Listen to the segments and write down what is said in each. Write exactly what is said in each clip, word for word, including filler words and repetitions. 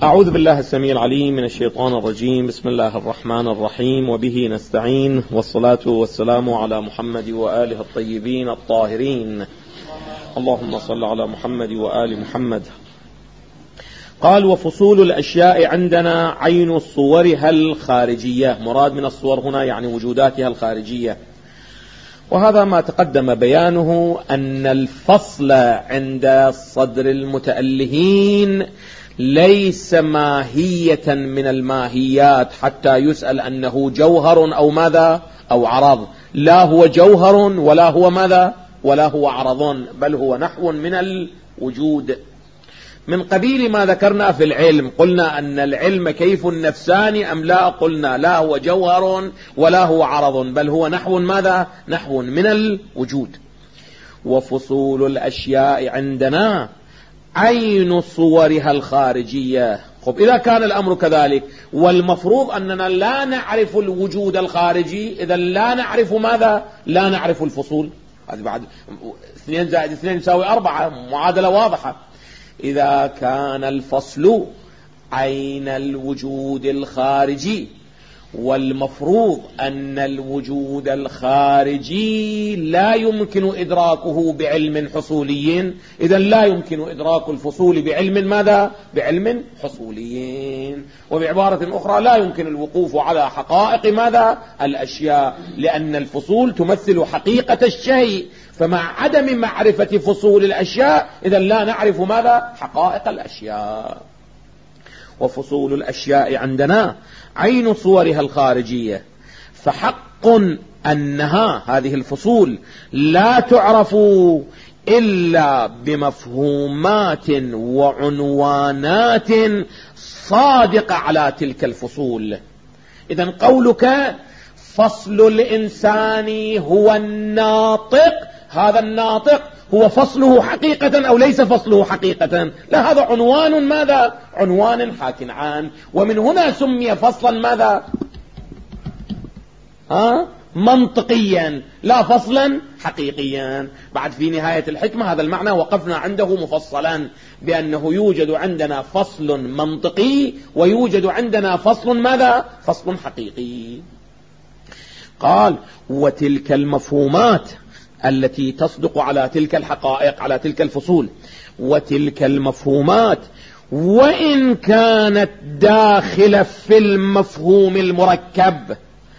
أعوذ بالله السميع العليم من الشيطان الرجيم. بسم الله الرحمن الرحيم، وبه نستعين، والصلاة والسلام على محمد وآله الطيبين الطاهرين. اللهم صل على محمد وآل محمد. قال: وفصول الأشياء عندنا عين صورها الخارجية. مراد من الصور هنا يعني وجوداتها الخارجية، وهذا ما تقدم بيانه أن الفصل عند صدر المتألهين ليس ماهية من الماهيات حتى يسأل أنه جوهر أو ماذا أو عرض. لا هو جوهر ولا هو ماذا ولا هو عرض، بل هو نحو من الوجود، من قبيل ما ذكرنا في العلم. قلنا أن العلم كيف نفساني أم لا؟ قلنا لا هو جوهر ولا هو عرض، بل هو نحو ماذا نحو من الوجود. وفصول الأشياء عندنا عين صورها الخارجية. خب إذا كان الأمر كذلك، والمفروض أننا لا نعرف الوجود الخارجي، إذا لا نعرف ماذا؟ لا نعرف الفصول. هذه بعد اثنين زائد اثنين يساوي أربعة، معادلة واضحة. إذا كان الفصل عين الوجود الخارجي، والمفروض أن الوجود الخارجي لا يمكن إدراكه بعلم حصولي، إذا لا يمكن إدراك الفصول بعلم ماذا؟ بعلم حصولي. وبعبارة أخرى لا يمكن الوقوف على حقائق ماذا؟ الأشياء، لأن الفصول تمثل حقيقة الشيء، فمع عدم معرفة فصول الأشياء إذا لا نعرف ماذا؟ حقائق الأشياء. وفصول الأشياء عندنا عين صورها الخارجية، فحق أنها هذه الفصول لا تعرف إلا بمفهومات وعنوانات صادقة على تلك الفصول. إذن قولك فصل الإنسان هو الناطق، هذا الناطق هو فصله حقيقة أو ليس فصله حقيقة؟ لا، هذا عنوان ماذا؟ عنوان حاك عن، ومن هنا سمي فصلا ماذا؟ ها؟ منطقيا، لا فصلا حقيقيا. بعد في نهاية الحكمة هذا المعنى وقفنا عنده مفصلا، بأنه يوجد عندنا فصل منطقي ويوجد عندنا فصل ماذا؟ فصل حقيقي. قال: وتلك المفهومات التي تصدق على تلك الحقائق، على تلك الفصول، وتلك المفهومات وإن كانت داخلة في المفهوم المركب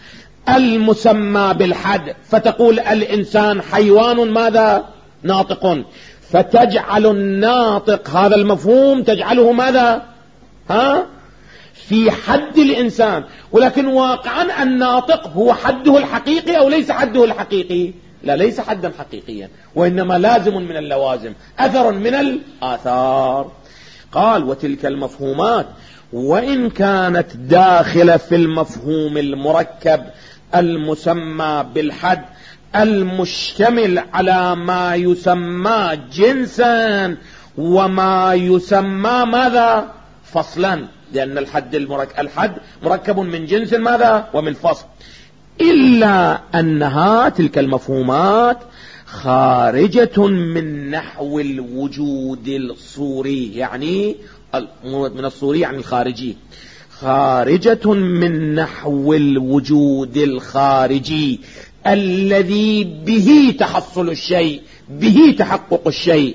المسمى بالحد، فتقول الإنسان حيوان ماذا؟ ناطق، فتجعل الناطق هذا المفهوم تجعله ماذا؟ ها؟ في حد الإنسان، ولكن واقعا الناطق هو حده الحقيقي أو ليس حده الحقيقي؟ لا، ليس حدا حقيقيا، وإنما لازم من اللوازم، أثر من الآثار. قال: وتلك المفهومات وإن كانت داخلة في المفهوم المركب المسمى بالحد المشتمل على ما يسمى جنسا وما يسمى ماذا؟ فصلا، لأن الحد المركب الحد مركب من جنس ماذا؟ ومن فصل. إلا أنها تلك المفهومات خارجة من نحو الوجود الصوري، يعني من الصوري يعني الخارجي، خارجة من نحو الوجود الخارجي الذي به تحصل الشيء، به تحقق الشيء،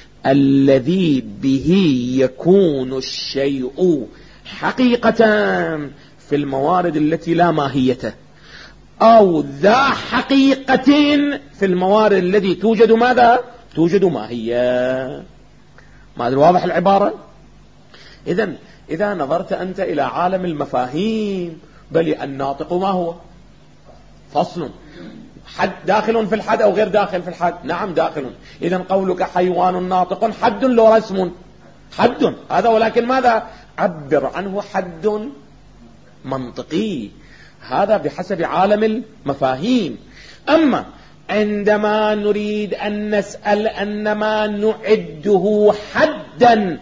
الذي به يكون الشيء حقيقة في الموارد التي لا ماهيته، أو ذا حقيقة في الموارد التي توجد ماذا؟ توجد ماهية. ما أدري واضح العبارة؟ إذن إذا نظرت أنت إلى عالم المفاهيم، بل الناطق ما هو؟ فصل. حد داخل في الحد أو غير داخل في الحد؟ نعم داخل. إذن قولك حيوان ناطق حد له رسم، حد هذا، ولكن ماذا؟ عبر عنه حد منطقي، هذا بحسب عالم المفاهيم. أما عندما نريد أن نسأل أن ما نعده حدا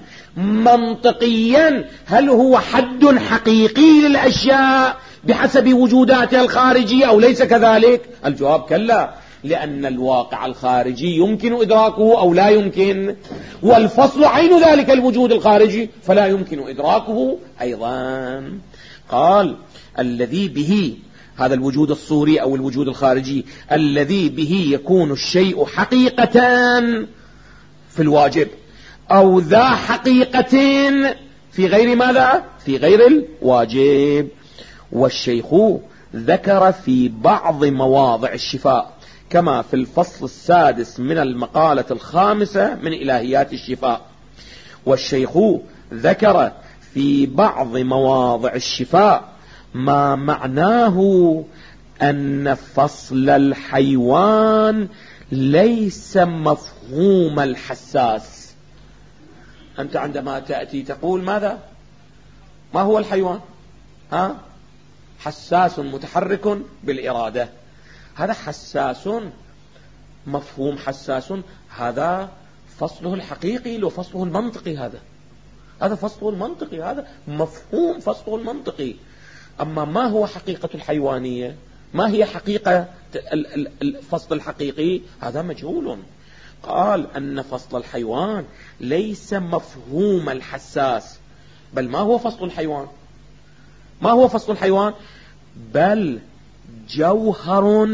منطقيا، هل هو حد حقيقي للأشياء بحسب وجوداتها الخارجية أو ليس كذلك؟ الجواب كلا، لأن الواقع الخارجي يمكن إدراكه أو لا يمكن، والفصل عين ذلك الوجود الخارجي فلا يمكن إدراكه أيضا. قال الذي به، هذا الوجود الصوري أو الوجود الخارجي الذي به يكون الشيء حقيقة في الواجب أو ذا حقيقة في غير ماذا؟ في غير الواجب. والشيخ ذكر في بعض مواضع الشفاء كما في الفصل السادس من المقالة الخامسة من إلهيات الشفاء. والشيخ ذكر في بعض مواضع الشفاء ما معناه أن فصل الحيوان ليس مفهوم الحساس. أنت عندما تأتي تقول ماذا؟ ما هو الحيوان؟ ها؟ حساس متحرك بالإرادة. هذا حساس، مفهوم حساس، هذا فصله الحقيقي لو فصله المنطقي، هذا هذا فصله المنطقي، هذا مفهوم فصله المنطقي. أما ما هو حقيقة الحيوانية، ما هي حقيقة الفصل الحقيقي، هذا مجهول. قال أن فصل الحيوان ليس مفهوم الحساس، بل ما هو فصل الحيوان؟ ما هو فصل الحيوان؟ بل جوهر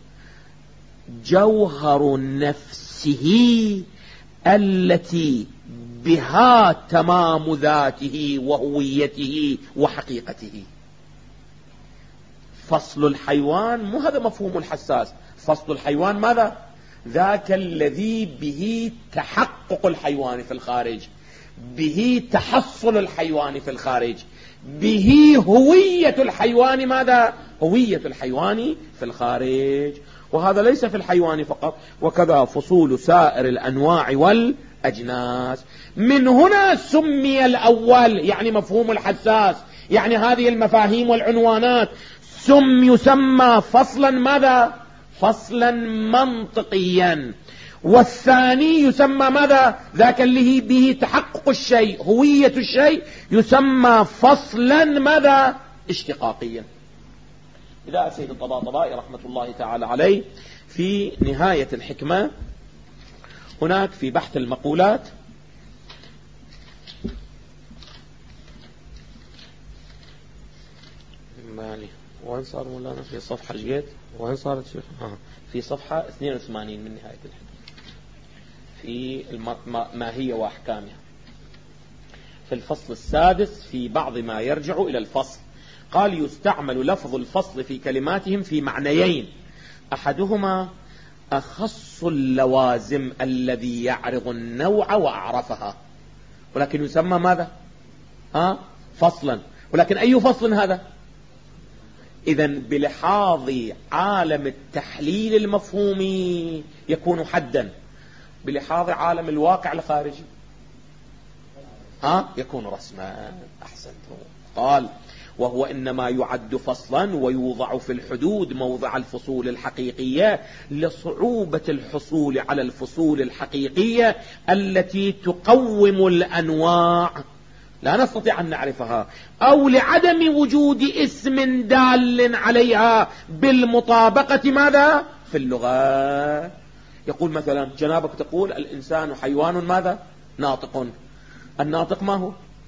جوهر نفسه التي بها تمام ذاته وهويته وحقيقته. فصل الحيوان مو هذا مفهوم الحساس. فصل الحيوان ماذا؟ ذاك الذي به تحقق الحيوان في الخارج، به تحصل الحيوان في الخارج، به هوية الحيوان ماذا؟ هوية الحيوان في الخارج. وهذا ليس في الحيوان فقط، وكذا فصول سائر الأنواع والأجناس. من هنا سمي الأول، يعني مفهوم الحساس، يعني هذه المفاهيم والعنوانات سم يسمى فصلا ماذا؟ فصلا منطقيا. والثاني يسمى ماذا؟ ذاك اللي به تحقق الشيء، هوية الشيء، يسمى فصلا ماذا؟ اشتقاقيا. إذا سيد الطباطبائي رحمة الله تعالى عليه في نهاية الحكمة هناك في بحث المقولات مالي وين صار مولانا؟ في صفحة جيت وين صارت شيخ؟ آه. في صفحة اثنين وثمانين من نهاية الحكمة في الماهية وأحكامها، في الفصل السادس في بعض ما يرجع إلى الفصل. قال يستعمل لفظ الفصل في كلماتهم في معنيين، أحدهما أخص اللوازم الذي يعرض النوع وأعرفها، ولكن يسمى ماذا؟ ها؟ فصلا. ولكن أي فصل هذا؟ إذن بلحاظ عالم التحليل المفهومي يكون حدا، بلحاظ عالم الواقع الخارجي ها يكون رسما. أحسنتم. قال وهو إنما يعد فصلا ويوضع في الحدود موضع الفصول الحقيقية لصعوبة الحصول على الفصول الحقيقية التي تقوم الأنواع، لا نستطيع أن نعرفها، أو لعدم وجود اسم دال عليها بالمطابقة ماذا؟ في اللغة. يقول مثلا جنابك تقول الإنسان حيوان ماذا؟ ناطق. الناطق ما هو؟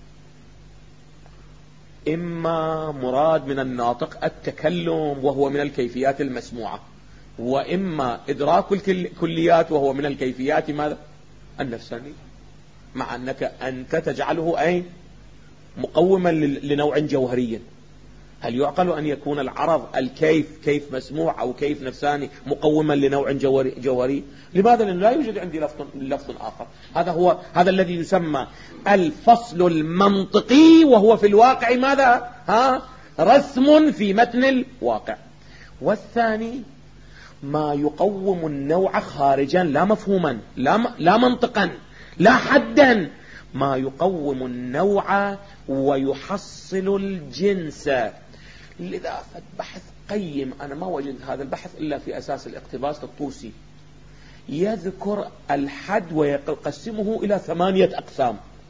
إما مراد من الناطق التكلم وهو من الكيفيات المسموعة، وإما إدراك الكليات وهو من الكيفيات ماذا؟ النفسانية، مع أنك أنت تجعله أي مقوما لنوع جوهري. هل يعقل أن يكون العرض الكيف كيف مسموع أو كيف نفساني مقوما لنوع جوهري؟ لماذا؟ لأنه لا يوجد عندي لفظ, لفظ آخر. هذا هو هذا الذي يسمى الفصل المنطقي، وهو في الواقع ماذا؟ ها؟ رسم في متن الواقع. والثاني ما يقوم النوع خارجا، لا مفهوما، لا, م... لا منطقا، لا حدا، ما يقوم النوع ويحصل الجنس. لذا بحث قيم، أنا ما وجدت هذا البحث إلا في أساس الاقتباس للطوسي، يذكر الحد ويقسمه إلى ثمانية أقسام.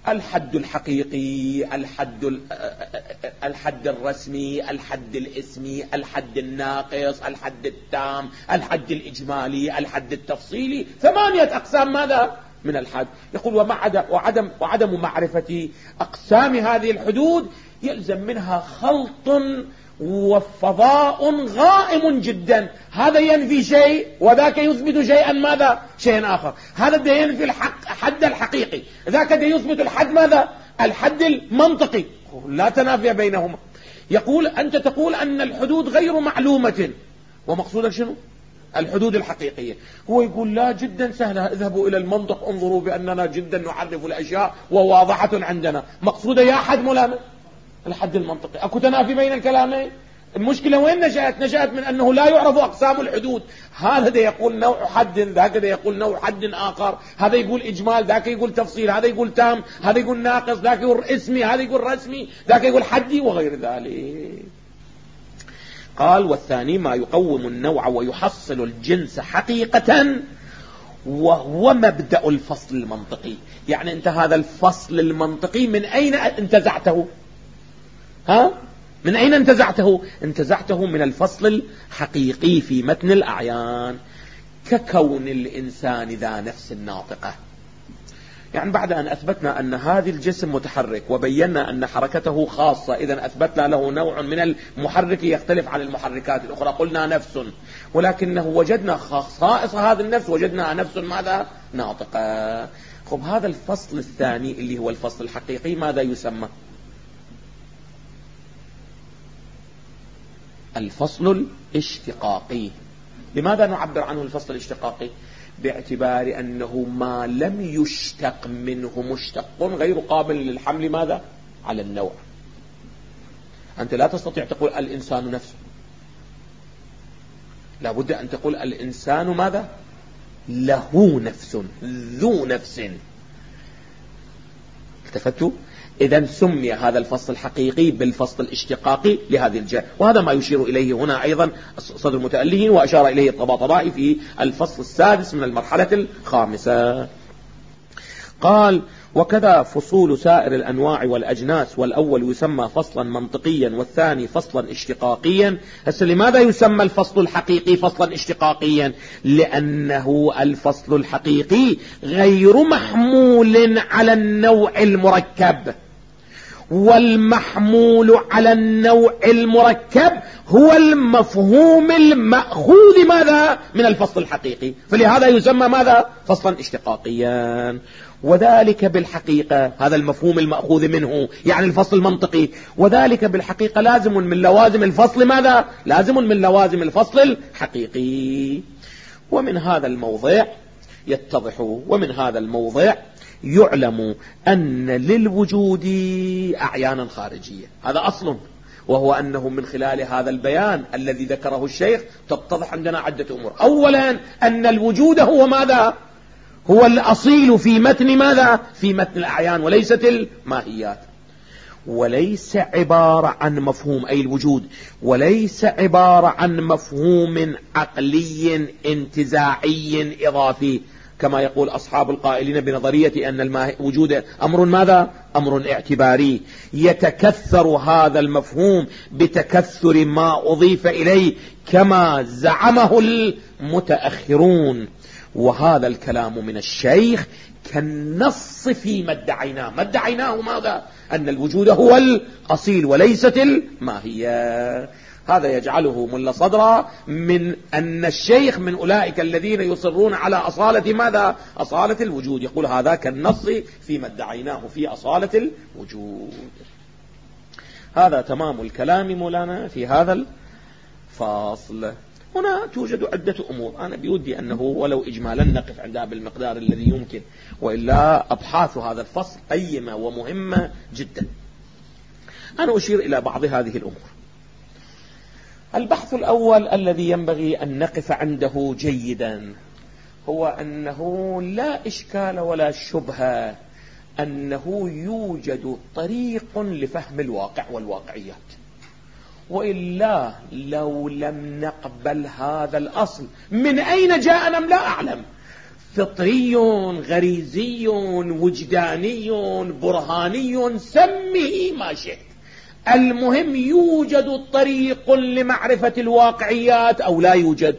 الحد الحقيقي، الحد الحد الرسمي، الحد الاسمي، الحد الناقص، الحد التام، الحد الإجمالي، الحد التفصيلي. ثمانية أقسام ماذا من الحد. يقول ومع وعدم وعدم معرفة أقسام هذه الحدود يلزم منها خلط وفضاء غائم جدا. هذا ينفي شيء وذاك يثبت شيئا ماذا شيئا آخر. هذا ده ينفي الحق حد الحقيقي، ذاك ده يثبت الحد ماذا الحد المنطقي. لا تنافي بينهما. يقول أنت تقول أن الحدود غير معلومة، ومقصودك شنو؟ الحدود الحقيقية. هو يقول لا، جدا سهلة، اذهبوا إلى المنطق انظروا بأننا جدا نعرف الأشياء وواضحة عندنا. مقصودة يا حد مولانا الحد المنطقي. أكو تنافي بين الكلامين. المشكلة وين نشأت؟ نشأت من أنه لا يعرف أقسام الحدود. هذا ده يقول نوع حد، ذاك ده يقول نوع حد آخر، هذا يقول إجمال، ذاك يقول تفصيل، هذا يقول تام، هذا يقول ناقص، ذاك يقول اسمي، هذا يقول رسمي، ذاك يقول حدي، وغير ذلك. قال والثاني ما يقوم النوع ويحصل الجنس حقيقة، وهو مبدأ الفصل المنطقي. يعني أنت هذا الفصل المنطقي من أين انتزعته؟ ها؟ من أين انتزعته؟ انتزعته من الفصل الحقيقي في متن الأعيان، ككون الإنسان ذا نفس ناطقة. يعني بعد أن أثبتنا أن هذا الجسم متحرك وبينا أن حركته خاصة، إذن أثبتنا له نوع من المحرك يختلف عن المحركات الأخرى، قلنا نفس، ولكنه وجدنا خصائص هذا النفس، وجدنا نفس ماذا ناطقة. خب هذا الفصل الثاني اللي هو الفصل الحقيقي ماذا يسمى؟ الفصل الاشتقاقي. لماذا نعبر عنه الفصل الاشتقاقي؟ باعتبار أنه ما لم يشتق منه مشتق غير قابل للحمل ماذا على النوع. أنت لا تستطيع تقول الإنسان نفسه، لا بد أن تقول الإنسان ماذا له نفس، ذو نفس. التفتوا؟ إذن سمي هذا الفصل الحقيقي بالفصل الاشتقاقي لهذه الجهة، وهذا ما يشير إليه هنا أيضا صدر المتألهين، وأشار إليه الطباطبائي في الفصل السادس من المرحلة الخامسة. قال وكذا فصول سائر الأنواع والأجناس، والأول يسمى فصلا منطقيا والثاني فصلا اشتقاقيا. هسه لماذا يسمى الفصل الحقيقي فصلا اشتقاقيا؟ لأنه الفصل الحقيقي غير محمول على النوع المركب، والمحمول على النوع المركب هو المفهوم المأخوذ ماذا من الفصل الحقيقي، فلهذا يسمى ماذا فصلا اشتقاقيا. وذلك بالحقيقة، هذا المفهوم المأخوذ منه يعني الفصل المنطقي، وذلك بالحقيقة لازم من لوازم الفصل ماذا لازم من لوازم الفصل الحقيقي. ومن هذا الموضع يتضح، ومن هذا الموضع يعلم أن للوجود أعيانا خارجية. هذا أصل، وهو أنه من خلال هذا البيان الذي ذكره الشيخ تتضح عندنا عدة أمور. أولا أن الوجود هو ماذا هو الأصيل في متن ماذا في متن الأعيان، وليست الماهيات، وليس عبارة عن مفهوم أي الوجود، وليس عبارة عن مفهوم عقلي انتزاعي إضافي كما يقول أصحاب القائلين بنظرية أن الوجود أمر ماذا أمر اعتباري، يتكثر هذا المفهوم بتكثر ما أضيف إليه كما زعمه المتأخرون. وهذا الكلام من الشيخ كالنص فيما ادعيناه. ما ادعيناه ماذا؟ أن الوجود هو الأصيل وليست الماهية. هذا يجعله ملا صدرا من أن الشيخ من أولئك الذين يصرون على أصالة ماذا أصالة الوجود. يقول هذا كالنص فيما ادعيناه في أصالة الوجود. هذا تمام الكلام مولانا في هذا الفاصل. هنا توجد عدة أمور أنا بودي أنه ولو إجمالا نقف عندها بالمقدار الذي يمكن، وإلا أبحاث هذا الفصل قيمة ومهمة جدا. أنا أشير إلى بعض هذه الأمور. البحث الأول الذي ينبغي أن نقف عنده جيدا هو أنه لا إشكال ولا شبهة أنه يوجد طريق لفهم الواقع والواقعيات، وإلا لو لم نقبل هذا الأصل من أين جاءنا لا أعلم، فطري غريزي وجداني برهاني، سميه ما شئت، المهم يوجد طريق لمعرفة الواقعيات أو لا يوجد؟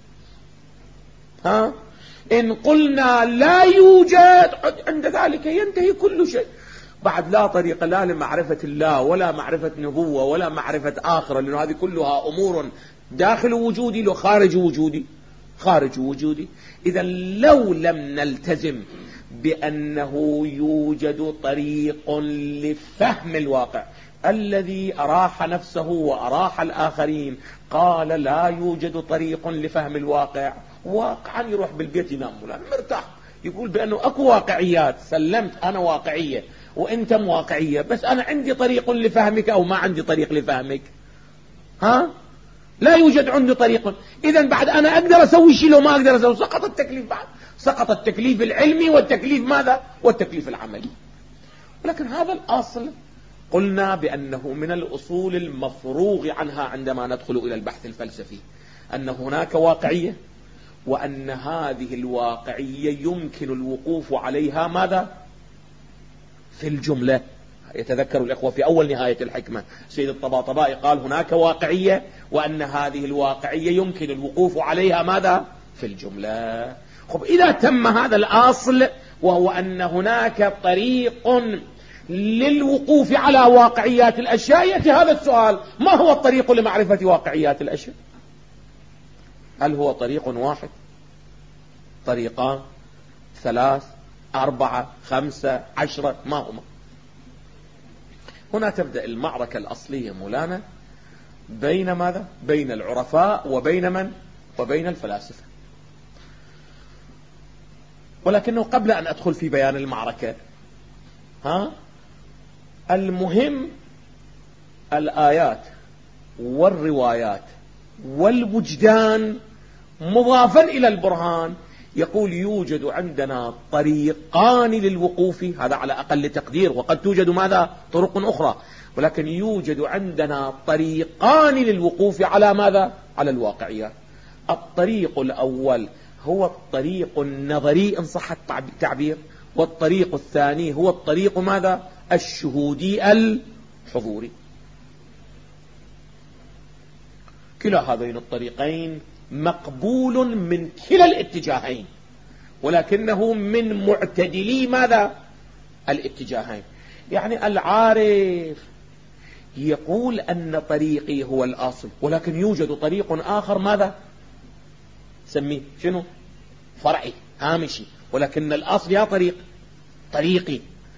ها؟ إن قلنا لا يوجد عند ذلك ينتهي كل شيء. بعد لا طريق لا لمعرفة الله ولا معرفة نبوة ولا معرفة آخرة، لأن هذه كلها أمور داخل وجودي لو خارج وجودي، خارج وجودي. إذا لو لم نلتزم بأنه يوجد طريق لفهم الواقع، الذي أراح نفسه وأراح الآخرين قال لا يوجد طريق لفهم الواقع، واقعا يروح بالبيت ينام مرتاح، يقول بأنه أكو واقعيات، سلمت أنا واقعية وأنت واقعية، بس أنا عندي طريق لفهمك أو ما عندي طريق لفهمك؟ ها؟ لا يوجد عندي طريق. إذن بعد أنا أقدر أسوي شيء لو ما أقدر أسوي، سقط التكليف، بعد سقط التكليف العلمي والتكليف ماذا؟ والتكليف العملي. ولكن هذا الأصل قلنا بأنه من الأصول المفروغ عنها عندما ندخل إلى البحث الفلسفي، أن هناك واقعية، وأن هذه الواقعية يمكن الوقوف عليها ماذا؟ في الجملة. يتذكر الإخوة في أول نهاية الحكمة سيد الطباطبائي قال هناك واقعية، وأن هذه الواقعية يمكن الوقوف عليها ماذا؟ في الجملة. خب إذا تم هذا الأصل، وهو أن هناك طريق للوقوف على واقعيات الأشياء، يأتي هذا السؤال: ما هو الطريق لمعرفة واقعيات الأشياء؟ هل هو طريق واحد؟ طريقان؟ ثلاث؟ أربعة؟ خمسة؟ عشرة؟ ما هما؟ هنا تبدأ المعركة الأصلية مولانا بين ماذا؟ بين العرفاء وبين من؟ وبين الفلاسفة. ولكنه قبل أن أدخل في بيان المعركة، ها؟ المهم الآيات والروايات والوجدان مضافا إلى البرهان، يقول يوجد عندنا طريقان للوقوف، هذا على أقل تقدير، وقد توجد ماذا؟ طرق أخرى، ولكن يوجد عندنا طريقان للوقوف على ماذا؟ على الواقعيات. الطريق الأول هو الطريق النظري إن صح التعبير، والطريق الثاني هو الطريق ماذا؟ الشهودي الحضوري. كلا هذين الطريقين مقبول من كلا الاتجاهين، ولكنه من معتدلي ماذا؟ الاتجاهين. يعني العارف يقول أن طريقي هو الأصل، ولكن يوجد طريق آخر ماذا؟ سميه شنو؟ فرعي هامشي، ولكن الأصل يا طريق طريقي.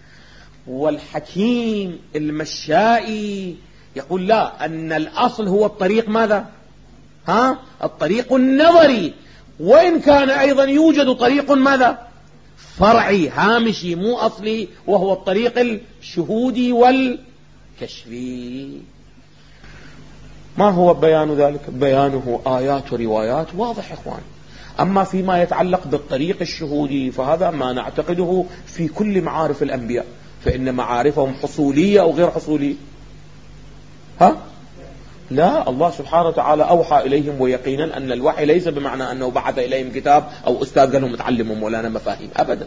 والحكيم المشائي يقول لا، أن الأصل هو الطريق ماذا؟ ها؟ الطريق النظري، وإن كان أيضا يوجد طريق ماذا؟ فرعي هامشي مو أصلي، وهو الطريق الشهودي والكشفي. ما هو بيان ذلك؟ بيانه آيات وروايات واضح إخوان. أما فيما يتعلق بالطريق الشهودي فهذا ما نعتقده في كل معارف الأنبياء، فإن معارفهم حصولية أو غير حصولية؟ ها؟ لا، الله سبحانه وتعالى أوحى إليهم، ويقينا أن الوحي ليس بمعنى أنه بعث إليهم كتاب أو أستاذ قال لهم اتعلموا مولانا مفاهيم، أبدا.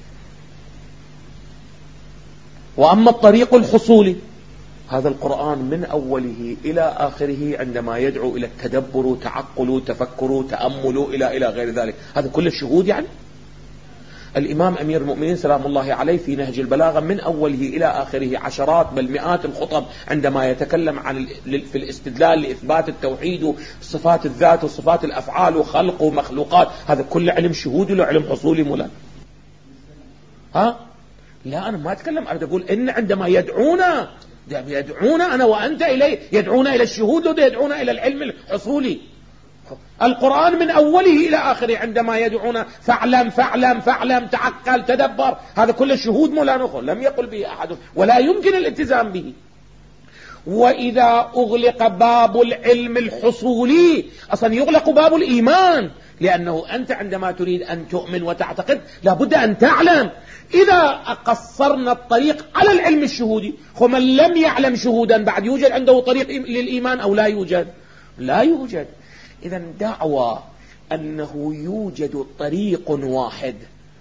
وأما الطريق الحصولي هذا القرآن من أوله إلى آخره عندما يدعو إلى التدبر، تعقل، تفكر، تأمل إلى إلى غير ذلك، هذا كل الشهود. يعني الإمام أمير المؤمنين سلام الله عليه في نهج البلاغة من أوله إلى آخره عشرات بل مئات الخطب عندما يتكلم عن في الاستدلال لإثبات التوحيد وصفات الذات وصفات الأفعال وخلق ومخلوقات، هذا كل علم شهودي ولا علم حصولي مولانا؟ ها؟ لا، أنا ما أتكلم، أنا أقول إن عندما يدعونا يدعونا أنا وأنت إليه، يدعونا إلى الشهود وده يدعونا إلى العلم الحصولي. القرآن من أوله إلى آخره عندما يدعونا فاعلم فاعلم فاعلم تعقل تدبر، هذا كل الشهود مولانا لم يقل به أحد ولا يمكن الالتزام به. وإذا أغلق باب العلم الحصولي أصلا يغلق باب الإيمان، لأنه أنت عندما تريد أن تؤمن وتعتقد لابد أن تعلم. إذا قصرنا الطريق على العلم الشهودي، ومن لم يعلم شهودا بعد يوجد عنده طريق للإيمان أو لا يوجد؟ لا يوجد. إذا دعوة أنه يوجد طريق واحد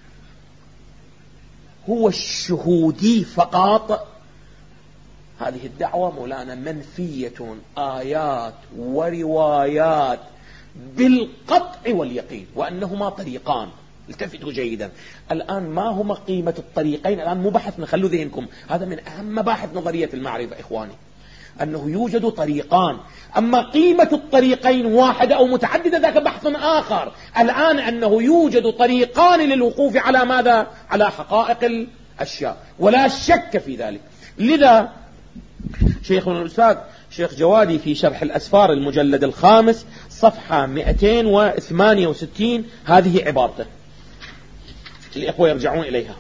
هو الشهودي فقط، هذه الدعوة مولانا منفية آيات وروايات بالقطع واليقين، وأنهما طريقان. التفتوا جيدا، الآن ما هما قيمة الطريقين؟ الآن مو بحث، نخلوا ذهنكم، هذا من أهم مباحث نظرية المعرفة إخواني، أنه يوجد طريقان. أما قيمة الطريقين واحدة أو متعددة ذاك بحث آخر. الآن أنه يوجد طريقان للوقوف على ماذا؟ على حقائق الأشياء، ولا شك في ذلك. لذا شيخنا الأستاذ شيخ جوادي في شرح الأسفار المجلد الخامس صفحة مئتين وثمانية وستين هذه عبارته، الإخوة يرجعون إليها.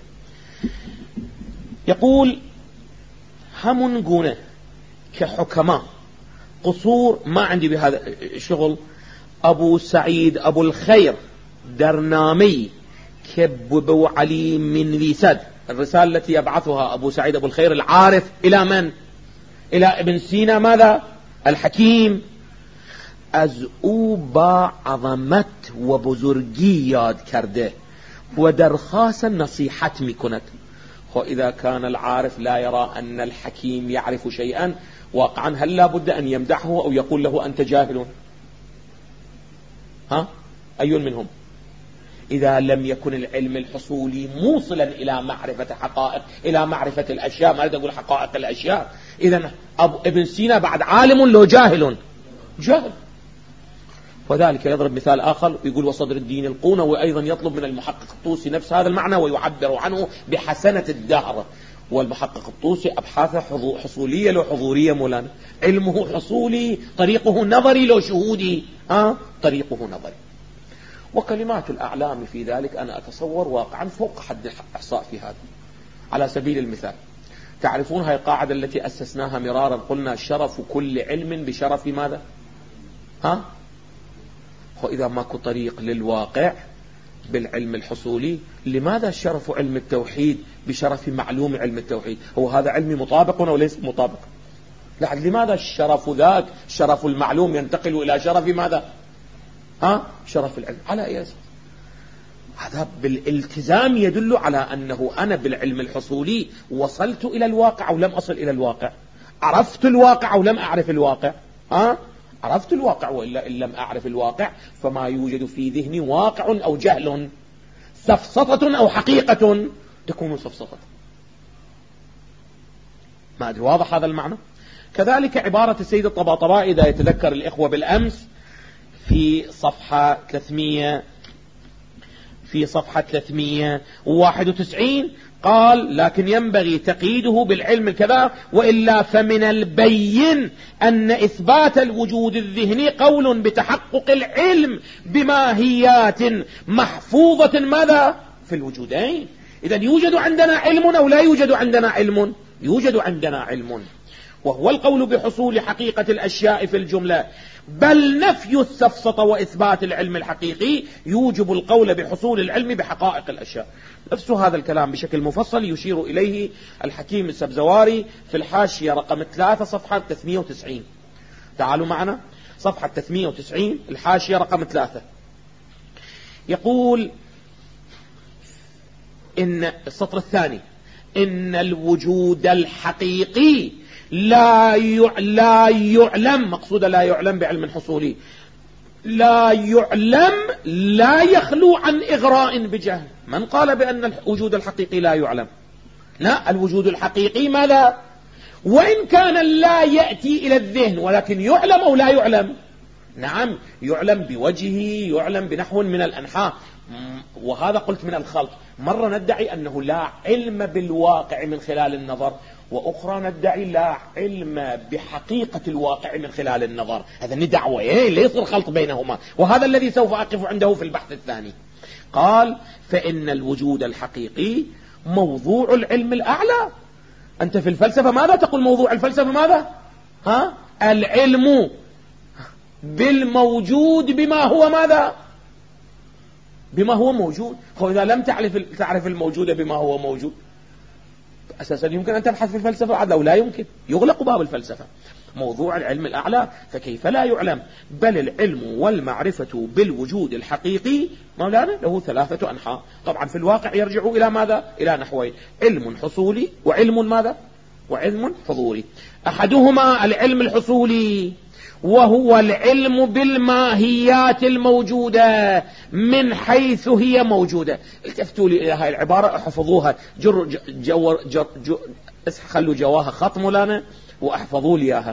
يقول: هم قونه كحكماء قصور ما عندي بهذا الشغل. أبو سعيد أبو الخير درنامي كببو علي من ذي سد، الرسالة التي يبعثها أبو سعيد أبو الخير العارف إلى من؟ إلى ابن سينا ماذا؟ الحكيم. از او با عظمت و بزرگی یاد کرده و درخواست نصیحت میکند. وإذا كان العارف لا يرى أن الحكيم يعرف شيئا واقعا، هل لا بد أن يمدحه أو يقول له أنت جاهل؟ ها؟ أي منهم؟ إذا لم يكن العلم الحصولي موصلا إلى معرفة حقائق، إلى معرفة الأشياء، ما أقول حقائق الأشياء، إذن ابن سينا بعد عالم لو جاهل؟ جاهل. وذلك يضرب مثال آخر ويقول: وصدر الدين القونة، وأيضا يطلب من المحقق الطوسي نفس هذا المعنى ويعبر عنه بحسنة الدهر. والمحقق الطوسي أبحاثه حصولية لو حضورية مولانا، علمه حصولي، طريقه نظري لو شهودي، ها؟ طريقه نظري. وكلمات الأعلام في ذلك أنا أتصور واقعا فوق حد الإحصاء في هذا. على سبيل المثال، تعرفون هاي القاعدة التي أسسناها مرارا، قلنا: شرف كل علم بشرف ماذا؟ ها؟ وإذا ماكو طريق للواقع بالعلم الحصولي، لماذا شرف علم التوحيد بشرف معلوم علم التوحيد؟ هو هذا علمي مطابق أو ليس مطابق؟ لا، لماذا الشرف ذاك شرف المعلوم ينتقل إلى شرف ماذا؟ ها؟ شرف العلم. على أي أساس؟ هذا بالالتزام يدل على أنه أنا بالعلم الحصولي وصلت إلى الواقع أو لم أصل إلى الواقع، عرفت الواقع أو لم أعرف الواقع. ها؟ عرفت الواقع، وإلا إن لم أعرف الواقع فما يوجد في ذهني واقع أو جهل، سفسطة أو حقيقة، تكون سفسطة. ما أدري واضح هذا المعنى؟ كذلك عبارة السيد الطباطبائي إذا يتذكر الإخوة بالأمس في صفحة ثلاثمئة في صفحة ثلاثمئة وواحد وتسعين قال: لكن ينبغي تقييده بالعلم الكذا، وإلا فمن البين أن إثبات الوجود الذهني قول بتحقق العلم بماهيات محفوظة ماذا؟ في الوجودين. إذن يوجد عندنا علم أو لا يوجد عندنا علم؟ يوجد عندنا علم، وهو القول بحصول حقيقة الأشياء في الجملة، بل نفي السفسطة وإثبات العلم الحقيقي يوجب القول بحصول العلم بحقائق الأشياء. نفس هذا الكلام بشكل مفصل يشير إليه الحكيم السبزواري في الحاشية رقم ثلاثة صفحة ثلاثمئة وتسعين. تعالوا معنا صفحة ثلاثمئة وتسعين الحاشية رقم ثلاثة. يقول إن السطر الثاني: إن الوجود الحقيقي لا لا يعلم، مقصود لا يعلم بعلم حصولي، لا يعلم لا يخلو عن إغراء بجهل. من قال بأن الوجود الحقيقي لا يعلم؟ لا، الوجود الحقيقي ماذا؟ وإن كان لا يأتي إلى الذهن، ولكن يعلم أو لا يعلم؟ نعم، يعلم بوجهه، يعلم بنحو من الأنحاء. وهذا قلت من الخلط. مرة ندعي أنه لا علم بالواقع من خلال النظر، وأخرى ندعي لا علم بحقيقة الواقع من خلال النظر. هذا ندعوة، إيه؟ ليس الخلط بينهما، وهذا الذي سوف أقف عنده في البحث الثاني. قال: فإن الوجود الحقيقي موضوع العلم الأعلى. أنت في الفلسفة ماذا تقول؟ موضوع الفلسفة ماذا؟ ها؟ العلم بالموجود بما هو ماذا؟ بما هو موجود. وإذا لم تعرف تعرف الموجود بما هو موجود، أساسا يمكن أن تبحث في الفلسفة عاد أو لا يمكن؟ يغلق باب الفلسفة. موضوع العلم الأعلى، فكيف لا يعلم؟ بل العلم والمعرفة بالوجود الحقيقي مولانا له ثلاثة أنحاء. طبعا في الواقع يرجع إلى ماذا؟ إلى نحوين: علم حصولي وعلم ماذا؟ وعلم حضوري. أحدهما العلم الحصولي، وهو العلم بالماهيات الموجودة من حيث هي موجودة. التفتوا لي إلى هاي العبارة، احفظوها، جر جو جر جو خلوا جواها خط مولانا واحفظوا لي اياها.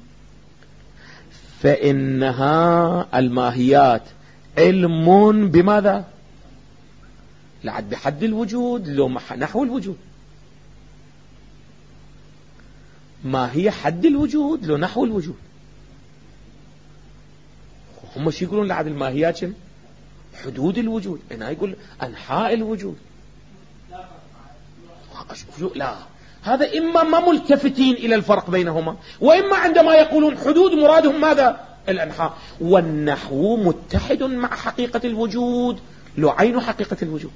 فإنها الماهيات علم بماذا؟ لعد بحد الوجود لو نحو الوجود. ما هي حد الوجود لو نحو الوجود؟ هم شو يقولون لعد الماهيات؟ حدود الوجود. هنا يقول أنحاء الوجود. لا، هذا إما ما ملتفتين إلى الفرق بينهما، وإما عندما يقولون حدود مرادهم ماذا؟ الأنحاء. والنحو متحد مع حقيقة الوجود لو عين حقيقة الوجود.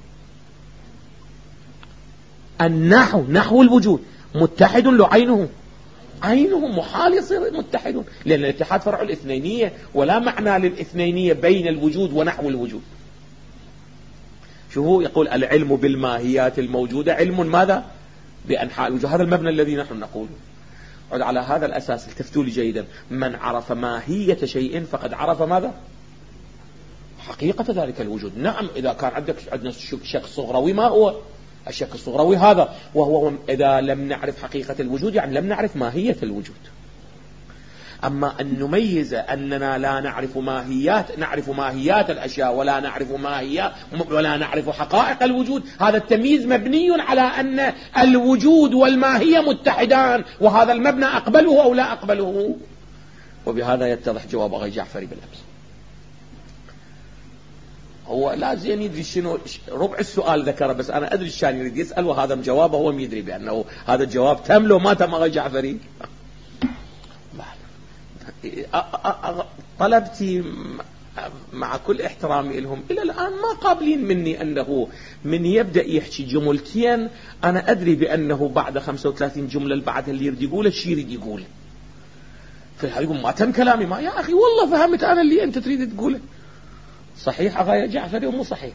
النحو نحو الوجود متحد لو عينه عينه، محال يصير متحدون، لأن الاتحاد فرع الاثنينية، ولا معنى للاثنينية بين الوجود ونحو الوجود. شو هو يقول؟ العلم بالماهيات الموجودة علم ماذا؟ بأنحاء الوجود. هذا المبنى الذي نحن نقوله. على هذا الأساس التفتوا لي جيدا: من عرف ماهية شيء فقد عرف ماذا؟ حقيقة ذلك الوجود. نعم، إذا كان عندك عندنا شك صغروي، ما هو الشك الصغروي هذا؟ وهو إذا لم نعرف حقيقة الوجود يعني لم نعرف ماهية الوجود. أما أن نميز أننا لا نعرف ماهيات نعرف ماهيات الأشياء ولا نعرف ماهيات ولا نعرف حقائق الوجود، هذا التمييز مبني على أن الوجود والماهية متحدان، وهذا المبنى أقبله أو لا أقبله. وبهذا يتضح جواب أغا جعفري بالأمس. هو لا زين يدري شنو ربع السؤال ذكره، بس أنا أدري شان يريد يسأل، وهذا جوابه هو يدري بأنه هذا الجواب تم لو ما تم أغا جعفري. طلبتي مع كل احترامي لهم إلى الآن ما قابلين مني أنه من يبدأ يحكي جملتين أنا أدري بأنه بعد خمسة وثلاثين جملة البعض اللي يريد يقوله شي يريد يقوله، فيقول ما تم كلامي. ما يا أخي والله فهمت أنا اللي أنت تريد تقوله. صحيح أغاية جعفري ومو صحيح؟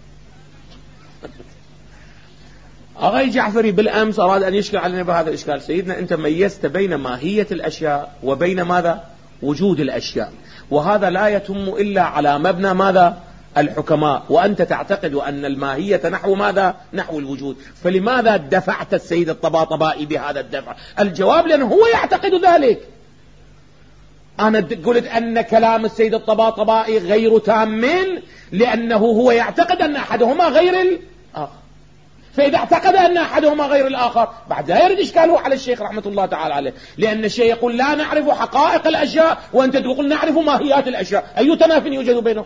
أغاية جعفري بالأمس أراد أن يشكل علينا بهذا الإشكال. سيدنا أنت ميزت بين ماهية الأشياء وبين ماذا؟ وجود الأشياء، وهذا لا يتم إلا على مبنى ماذا؟ الحكماء، وأنت تعتقد أن الماهية نحو ماذا؟ نحو الوجود. فلماذا دفعت السيد الطباطبائي بهذا الدفع؟ الجواب لأنه هو يعتقد ذلك. أنا قلت أن كلام السيد الطباطبائي غير تام لأنه هو يعتقد أن أحدهما غير الآخر، فإذا اعتقد أن أحدهما غير الآخر بعد لا يرد إشكاله على الشيخ رحمة الله تعالى عليه، لأن الشيخ يقول لا نعرف حقائق الأشياء وأنت تقول نعرف ماهيات الأشياء، أي تناف يوجد بينهم؟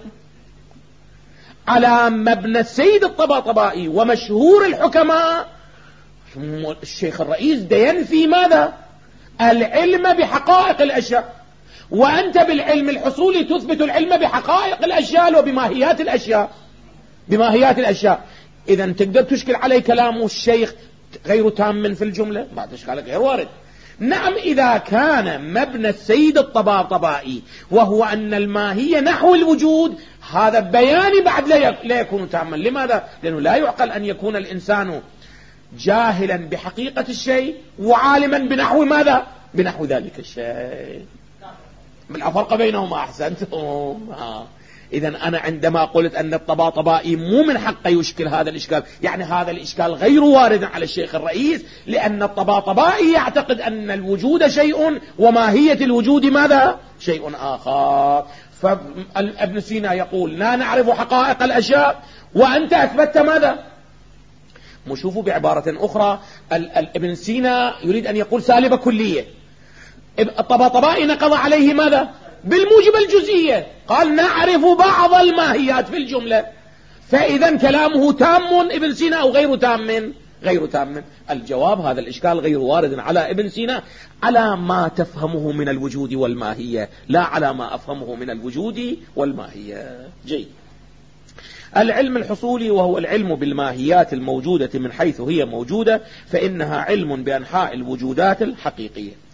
على مبنى السيد الطباطبائي ومشهور الحكماء الشيخ الرئيس ينفي ماذا؟ العلم بحقائق الأشياء، وأنت بالعلم الحصولي تثبت العلم بحقائق الأشياء وبماهيات الأشياء بماهيات الأشياء. إذا تقدر تشكل عليه كلام الشيخ غير تام في الجملة؟ بعد إشكالك غير وارد. نعم، إذا كان مبنى السيد الطباطبائي وهو أن الماهية نحو الوجود، هذا بياني بعد لا يكون تاما. لماذا؟ لأنه لا يعقل أن يكون الإنسان جاهلا بحقيقة الشيء وعالما بنحو ماذا؟ بنحو ذلك الشيء. من الفرق بينهما أحسنتم. إذا أنا عندما قلت أن الطباطبائي مو من حقه يشكل هذا الإشكال، يعني هذا الإشكال غير وارد على الشيخ الرئيس، لأن الطباطبائي يعتقد أن الوجود شيء وماهية الوجود ماذا؟ شيء آخر. فابن سينا يقول لا نعرف حقائق الأشياء وأنت أثبتت ماذا؟ مشوفوا بعبارة أخرى، ابن سينا يريد أن يقول سالبة كلية، الطباطبائي نقض عليه ماذا؟ بالموجب الجزئية، قال نعرف بعض الماهيات في الجملة. فإذا كلامه تام ابن سينا أو غير تام؟ غير تام. الجواب هذا الإشكال غير وارد على ابن سينا على ما تفهمه من الوجود والماهية، لا على ما أفهمه من الوجود والماهية. جيد. العلم الحصولي وهو العلم بالماهيات الموجودة من حيث هي موجودة، فإنها علم بأنحاء الوجودات الحقيقية.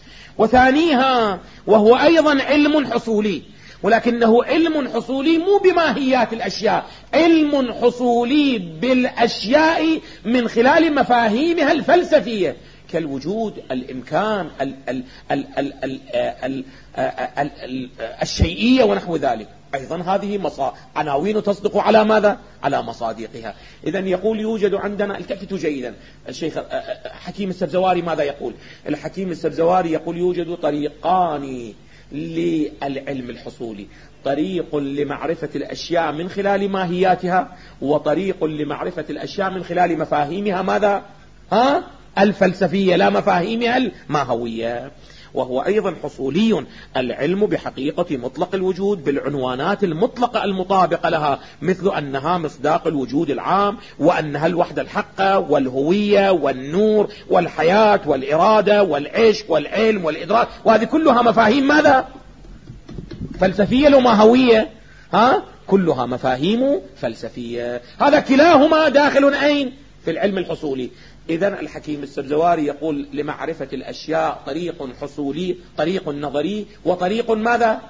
وثانيها وهو أيضا علم حصولي، ولكنه علم حصولي مو بماهيات الأشياء، علم حصولي بالأشياء من خلال مفاهيمها الفلسفية كالوجود، الإمكان، ال ال ال ال ال ال ال ال الشيئية ونحو ذلك. أيضا هذه مصا... عناوين تصدق على ماذا؟ على مصادقها. إذن يقول يوجد عندنا، التفتوا جيدا، الشيخ حكيم السبزواري ماذا يقول؟ الحكيم السبزواري يقول يوجد طريقان للعلم الحصولي، طريق لمعرفة الأشياء من خلال ماهياتها، وطريق لمعرفة الأشياء من خلال مفاهيمها ماذا؟ ها؟ الفلسفية، لا مفاهيمها الماهوية. وهو أيضا حصولي، العلم بحقيقة مطلق الوجود بالعنوانات المطلقة المطابقة لها، مثل أنها مصداق الوجود العام، وأنها الوحدة الحقة والهوية والنور والحياة والإرادة والعشق والعلم والإدراك، وهذه كلها مفاهيم ماذا؟ فلسفية لو ماهوية؟ ها؟ كلها مفاهيم فلسفية. هذا كلاهما داخل أين؟ في العلم الحصولي. إذن الحكيم السبزواري يقول لمعرفة الأشياء طريق حصولي، طريق نظري، وطريق ماذا؟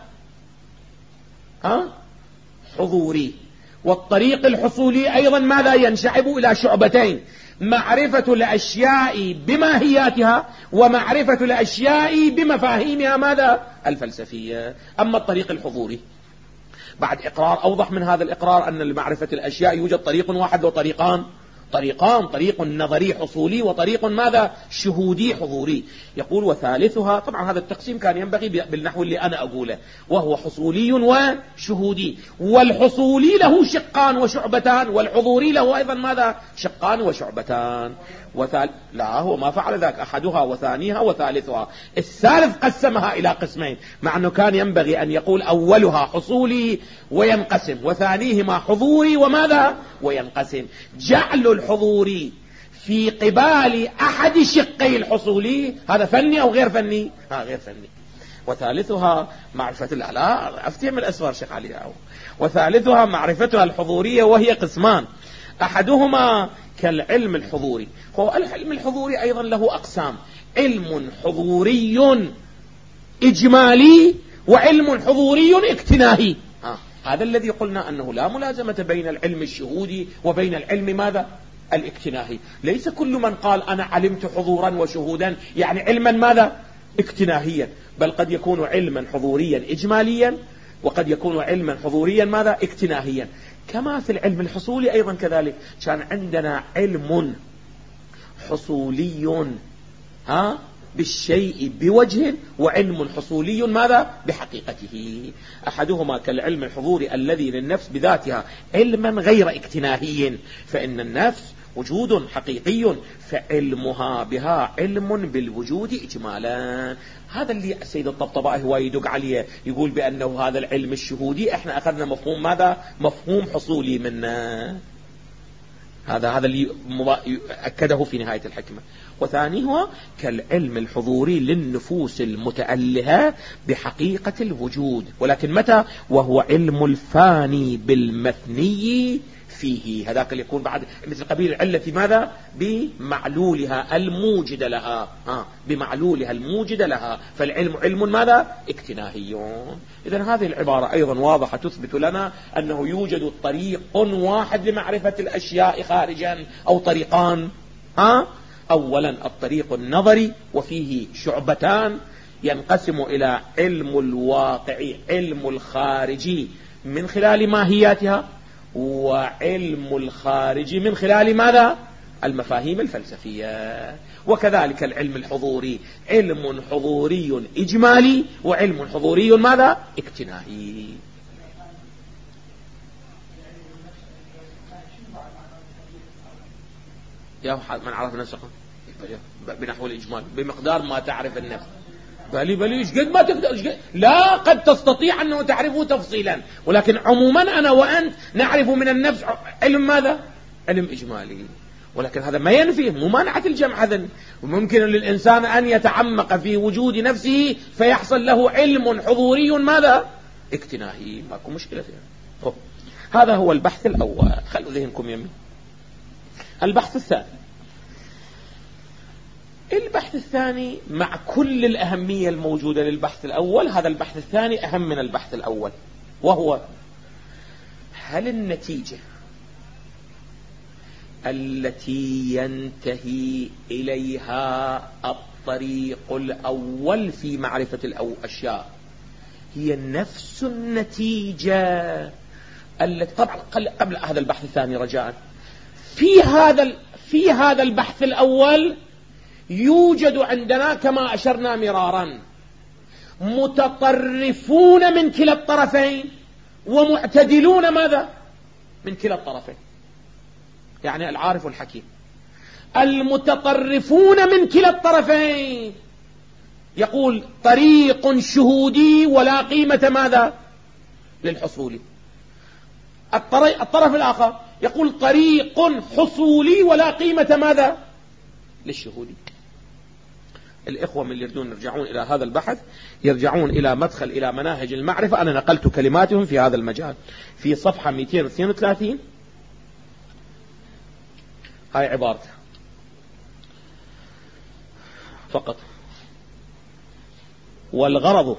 ها؟ حضوري. والطريق الحصولي أيضا ماذا؟ ينشعب إلى شعبتين: معرفة الأشياء بماهياتها، ومعرفة الأشياء بمفاهيمها ماذا؟ الفلسفية. أما الطريق الحضوري بعد إقرار أوضح من هذا الإقرار أن لمعرفة الأشياء يوجد طريق واحد وطريقان، طريقان: طريق نظري حصولي، وطريق ماذا؟ شهودي حضوري. يقول وثالثها، طبعا هذا التقسيم كان ينبغي بالنحو اللي أنا أقوله، وهو حصولي وشهودي. والحصولي له شقان وشعبتان، والحضوري له أيضا ماذا؟ شقان وشعبتان. وثال... لا، هو ما فعل ذاك، أحدها وثانيها وثالثها. الثالث قسمها إلى قسمين، مع أنه كان ينبغي أن يقول أولها حصولي وينقسم، وثانيهما حضوري وماذا؟ وينقسم. جعل الحضوري في قبال أحد شقي الحصولي هذا فني أو غير فني؟ ها، غير فني. وثالثها معرفة الأعلى، أفتهم الأسوار شيخ علي أو. وثالثها معرفتها الحضورية، وهي قسمان: أحدهما كالعلم الحضوري. هو العلم الحضوري أيضا له أقسام: علم حضوري إجمالي، وعلم حضوري اكتناهي. آه. هذا الذي قلنا أنه لا ملازمة بين العلم الشهودي وبين العلم ماذا؟ الاكتناهي. ليس كل من قال أنا علمت حضورا وشهودا يعني علما ماذا؟ اكتناهيا، بل قد يكون علما حضوريا إجماليا، وقد يكون علما حضوريا ماذا؟ اكتناهيا. كما في العلم الحصولي أيضا كذلك، كان عندنا علم حصولي ها بالشيء بوجه، وعلم حصولي ماذا؟ بحقيقته. أحدهما كالعلم الحضوري الذي للنفس بذاتها علما غير اكتناهي، فإن النفس وجود حقيقي، فعلمها بها علم بالوجود إجمالا. هذا اللي السيد الطبطبائي هو يدق عليه، يقول بأنه هذا العلم الشهودي احنا أخذنا مفهوم ماذا؟ مفهوم حصولي منه. هذا هذا اللي أكده في نهاية الحكمة. وثانيها كالعلم الحضوري للنفوس المتألهة بحقيقة الوجود، ولكن متى؟ وهو علم الفاني بالمثني فيه. هذاك اللي يكون بعد مثل قبيل العلة في ماذا؟ بمعلولها الموجد لها. آه. بمعلولها الموجد لها، فالعلم علم ماذا؟ اكتناهيون. إذن هذه العبارة أيضا واضحة تثبت لنا أنه يوجد طريق واحد لمعرفة الأشياء خارجا، أو طريقان. آه. أولا الطريق النظري، وفيه شعبتان: ينقسم إلى علم الواقع، علم الخارجي من خلال ماهياتها، وعلم الخارج من خلال ماذا؟ المفاهيم الفلسفية. وكذلك العلم الحضوري، علم حضوري إجمالي، وعلم حضوري ماذا؟ اكتناهي. يا من عرف نفسه بنحو الإجمال بمقدار ما تعرف النفس. بلي بلي ايش قد ما تقدر إيش قد. لا، قد تستطيع أنه تعرفه تفصيلا، ولكن عموما أنا وأنت نعرف من النفس علم ماذا؟ علم إجمالي. ولكن هذا ما ينفي ممانعة الجمع. هذا ممكن للإنسان أن يتعمق في وجود نفسه فيحصل له علم حضوري ماذا؟ اكتناهي. ماكو مشكلة فيها. هذا هو البحث الأول، خلوا ذهنكم يمين. البحث الثاني البحث الثاني مع كل الأهمية الموجودة للبحث الأول، هذا البحث الثاني أهم من البحث الأول، وهو هل النتيجة التي ينتهي إليها الطريق الأول في معرفة الأشياء هي نفس النتيجة التي، طبعا قبل هذا البحث الثاني رجاء، في هذا في هذا البحث الأول يوجد عندنا كما أشرنا مرارا متطرفون من كلا الطرفين ومعتدلون ماذا من كلا الطرفين، يعني العارف الحكيم. المتطرفون من كلا الطرفين يقول طريق شهودي ولا قيمة ماذا للحصول. الطرف الآخر يقول طريق حصولي ولا قيمة ماذا للشهودي. الإخوة من اللي يريدون يرجعون إلى هذا البحث يرجعون إلى مدخل إلى مناهج المعرفة، أنا نقلت كلماتهم في هذا المجال في صفحة مئتين واثنين وثلاثين، هاي عبارته فقط: والغرض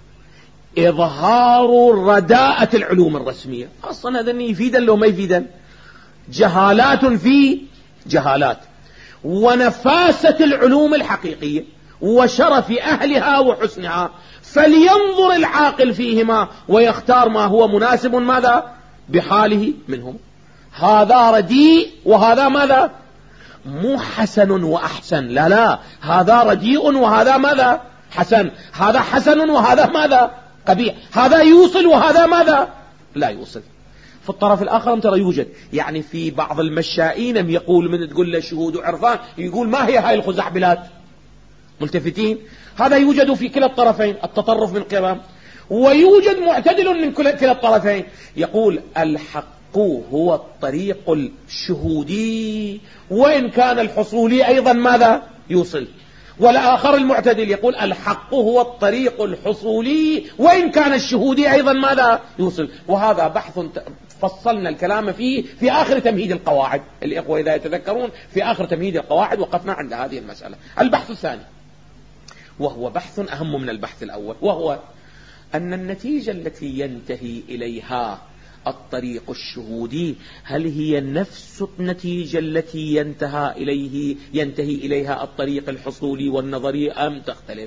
إظهار رداءة العلوم الرسمية. أصلا هذا يفيدا لو ما يفيدا، جهالات في جهالات، ونفاسة العلوم الحقيقية وشرف أهلها وحسنها، فلينظر العاقل فيهما ويختار ما هو مناسب ماذا بحاله منهم. هذا رديء وهذا ماذا مو حسن وأحسن، لا لا، هذا رديء وهذا ماذا حسن، هذا حسن وهذا ماذا قبيح، هذا يوصل وهذا ماذا لا يوصل. في الطرف الآخر ترى يوجد، يعني في بعض المشائين يقول من تقول له شهود وعرفان يقول ما هي هاي الخزعبلات ملتفتين. هذا يوجد في كلا الطرفين، التطرف من قبل، ويوجد معتدل من كلا الطرفين يقول الحق هو الطريق الشهودي وإن كان الحصولي أيضا ماذا يوصل. والآخر المعتدل يقول الحق هو الطريق الحصولي وإن كان الشهودي أيضا ماذا يوصل. وهذا بحث فصلنا الكلام فيه في آخر تمهيد القواعد. الإخوة إذا يتذكرون في آخر تمهيد القواعد وقفنا عند هذه المسألة. البحث الثاني وهو بحث أهم من البحث الأول، وهو أن النتيجة التي ينتهي إليها الطريق الشهودي هل هي نفس النتيجة التي ينتهى إليه ينتهي إليها الطريق الحصولي والنظري أم تختلف؟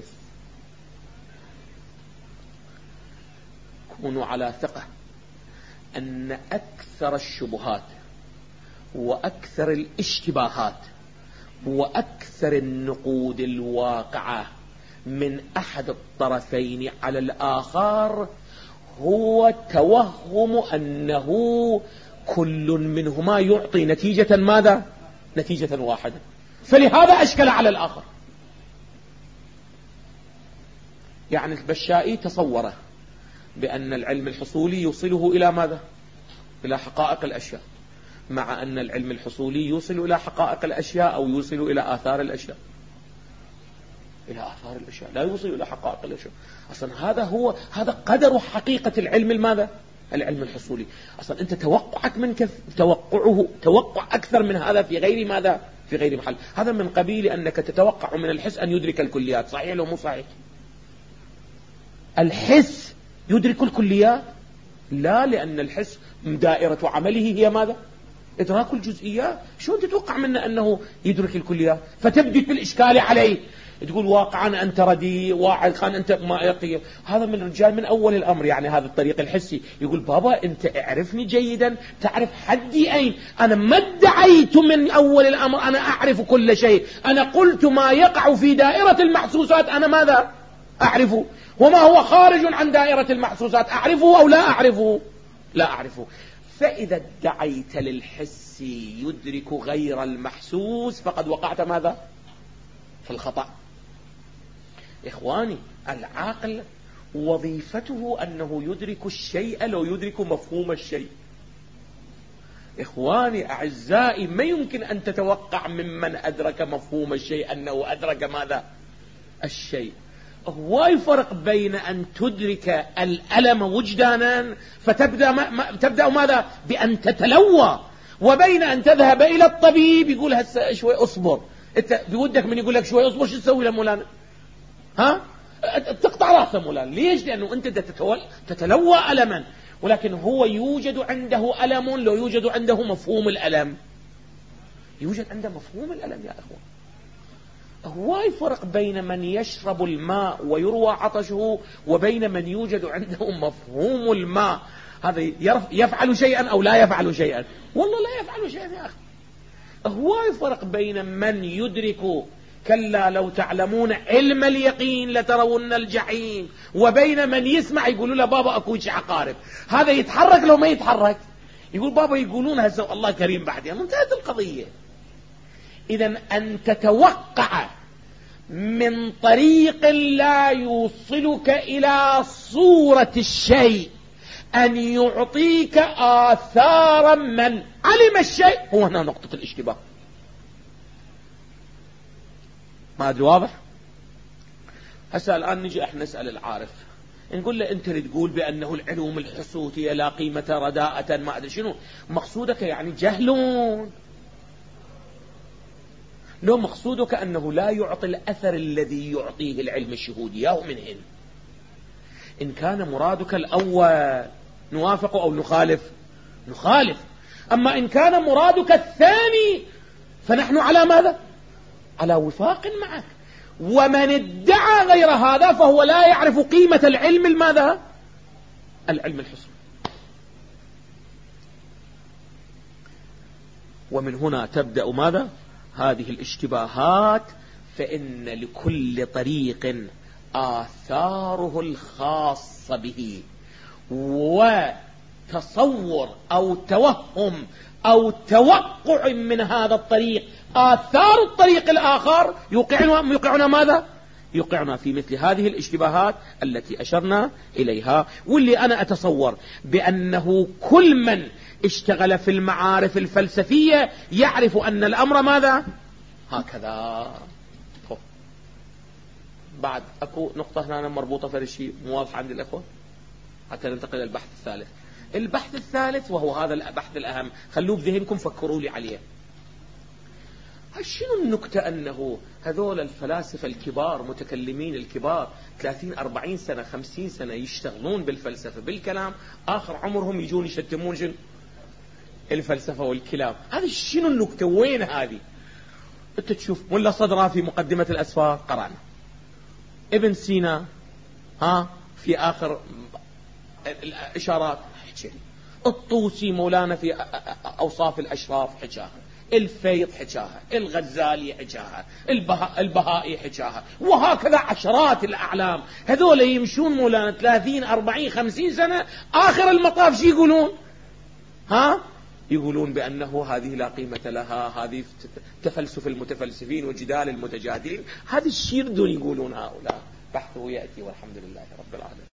كونوا على ثقة أن أكثر الشبهات وأكثر الاشتباهات وأكثر النقود الواقعة من أحد الطرفين على الآخر هو توهم أنه كل منهما يعطي نتيجة ماذا؟ نتيجة واحدة، فلهذا أشكل على الآخر. يعني البشائي تصوره بأن العلم الحصولي يوصله إلى ماذا؟ إلى حقائق الأشياء، مع أن العلم الحصولي يوصل إلى حقائق الأشياء أو يوصل إلى آثار الأشياء، إلى آثار الأشياء، لا يوصل إلى حقائق الأشياء. أصلا هذا هو هذا قدر حقيقة العلم الماذا؟ العلم الحصولي. أصلا أنت توقعك من كف توقعه توقع أكثر من هذا في غير ماذا؟ في غير محل. هذا من قبيل أنك تتوقع من الحس أن يدرك الكليات، صحيح لو مو صحيح؟ الحس يدرك الكليات؟ لا، لأن الحس دائرة عمله هي ماذا؟ إدراك الجزئيات. شو تتوقع منه أنه يدرك الكليات؟ فتبدت بالإشكال عليه، تقول واقعا أنت رديء، واقعا أنت ما يقي. هذا من الرجال من أول الأمر، يعني هذا الطريق الحسي يقول بابا أنت اعرفني جيدا، تعرف حدي أين، أنا ما ادعيت من أول الأمر أنا أعرف كل شيء، أنا قلت ما يقع في دائرة المحسوسات أنا ماذا أعرفه، وما هو خارج عن دائرة المحسوسات أعرفه أو لا أعرفه؟ لا أعرفه. فإذا ادعيت للحس يدرك غير المحسوس فقد وقعت ماذا؟ في الخطأ. إخواني، العاقل وظيفته أنه يدرك الشيء لو يدرك مفهوم الشيء. إخواني أعزائي، ما يمكن أن تتوقع ممن أدرك مفهوم الشيء أنه أدرك ماذا؟ الشيء. هو الفرق بين أن تدرك الألم وجدانا فتبدأ ما ما تبدأ ماذا؟ بأن تتلوى، وبين أن تذهب إلى الطبيب يقول هسه شوي أصبر انت بودك من يقول لك شوي اصبر شو تسوي لمولانا؟ ها؟ تقطع راسه مولانا. ليش؟ لانه انت تتلوى الما، ولكن هو يوجد عنده الم، لو يوجد عنده مفهوم الالم. يوجد عنده مفهوم الالم يا اخوان. هواي فرق بين من يشرب الماء ويروى عطشه وبين من يوجد عنده مفهوم الماء. هذا يفعل شيئا او لا يفعل شيئا؟ والله لا يفعل شيئا يا اخي. هواي فرق بين من يدرك كلا لو تعلمون علم اليقين لترون الجحيم، وبين من يسمع يقولوا له بابا اكو شيء عقارب. هذا يتحرك لو ما يتحرك يقول بابا يقولون هسه الله كريم بعدين، انتهت القضية. إذا أن تتوقع من طريق لا يوصلك إلى صورة الشيء أن يعطيك آثارا من علم الشيء، هو هنا نقطة الاشتباه. ما أدري واضح؟ هسه الآن نجي احنا نسأل العارف، نقول له أنت اللي تقول بأنه العلوم الحسوتية لا قيمة رداءة ما أدري شنو مقصودك، يعني جهلون. لو مقصودك أنه لا يعطي الأثر الذي يعطيه العلم الشهودي ياهو من هنا. إن كان مرادك الأول نوافق أو نخالف؟ نخالف. أما إن كان مرادك الثاني فنحن على ماذا؟ على وفاق معك. ومن ادعى غير هذا فهو لا يعرف قيمة العلم الماذا؟ العلم الحسن. ومن هنا تبدأ ماذا؟ هذه الاشتباهات. فإن لكل طريق آثاره الخاصة به، وتصور أو توهم أو توقع من هذا الطريق آثار الطريق الآخر يوقعنا, يوقعنا ماذا؟ يوقعنا في مثل هذه الاشتباهات التي أشرنا إليها. واللي أنا أتصور بأنه كل من اشتغل في المعارف الفلسفية يعرف أن الأمر ماذا؟ هكذا. بعد أكو نقطة هنا مربوطة في الشيء مواضح عند الأخوة حتى ننتقل للبحث الثالث. البحث الثالث وهو هذا البحث الأهم، خلوه بذهنكم فكروا لي عليه. شنو النكتة؟ أنه هذول الفلاسفة الكبار متكلمين الكبار ثلاثين أربعين سنة خمسين سنة يشتغلون بالفلسفة بالكلام، آخر عمرهم يجون يشتمون شنو؟ الفلسفة والكلام. هذا شنو النكتة؟ وين هذه؟ أنت تشوف ملا صدرا في مقدمة الأسفار قرأنا، ابن سينا ها في آخر الإشارات حكي، الطوسي مولانا في أوصاف الأشراف حكاها، الفيض حكاها، الغزالي حكاها، البها البهائي حكاها، وهكذا عشرات الأعلام. هذول يمشون مولانا ثلاثين أربعين خمسين سنة، آخر المطاف شو يقولون؟ ها يقولون بأنه هذه لا قيمة لها، هذه تفلسف المتفلسفين وجدال المتجادلين. هذا الشيء يردون يقولون هؤلاء. بحثه يأتي والحمد لله رب العالمين.